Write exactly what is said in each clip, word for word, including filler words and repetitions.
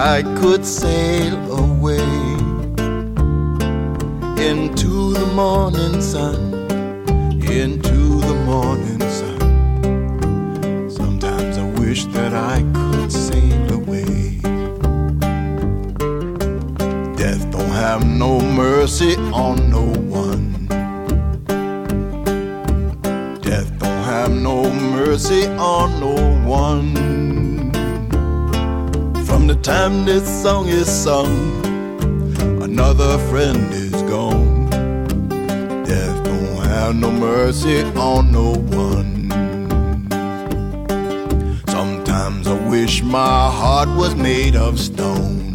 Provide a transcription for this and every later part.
I could sail away into the morning sun, into the morning sun. Sometimes I wish that I could sail away. Death don't have no mercy on no one. Death don't have no mercy on no one. From the time this song is sung, another friend is gone. Death don't have no mercy on no one. Sometimes I wish my heart was made of stone.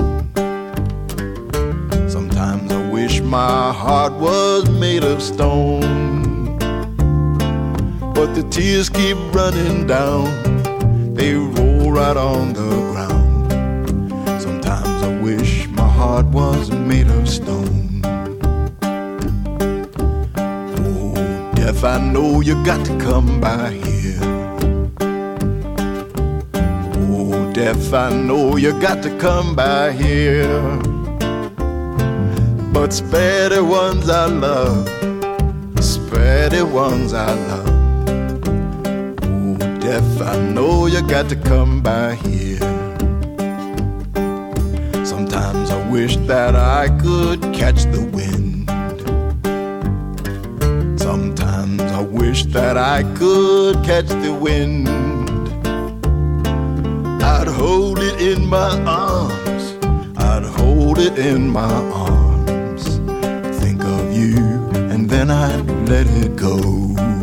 Sometimes I wish my heart was made of stone. But the tears keep running down, they roll right on the ground. Sometimes I wish my heart was made of stone. Oh, death, I know you got to come by here. Oh, death, I know you got to come by here. But spare the ones I love, spare the ones I love. Oh, death, I know you got to come by here. Sometimes I wish that I could catch the wind. Sometimes I wish that I could catch the wind. I'd hold it in my arms, I'd hold it in my arms. Think of you and then I'd let it go.